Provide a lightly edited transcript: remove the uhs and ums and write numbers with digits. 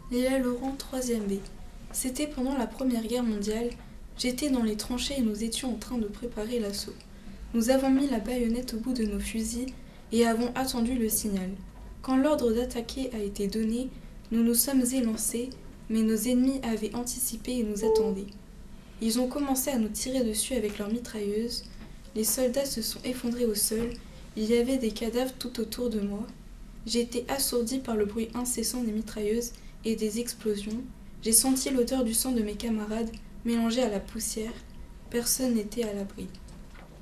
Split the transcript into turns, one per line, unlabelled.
Léla Laurent, 3e B. C'était pendant la Première Guerre mondiale. J'étais dans les tranchées et nous étions en train de préparer l'assaut. Nous avons mis la baïonnette au bout de nos fusils et avons attendu le signal. Quand l'ordre d'attaquer a été donné, nous nous sommes élancés, mais nos ennemis avaient anticipé et nous attendaient. Ils ont commencé à nous tirer dessus avec leurs mitrailleuses. Les soldats se sont effondrés au sol. Il y avait des cadavres tout autour de moi. J'ai été assourdie par le bruit incessant des mitrailleuses et des explosions. J'ai senti l'odeur du sang de mes camarades mélangée à la poussière. Personne n'était à l'abri.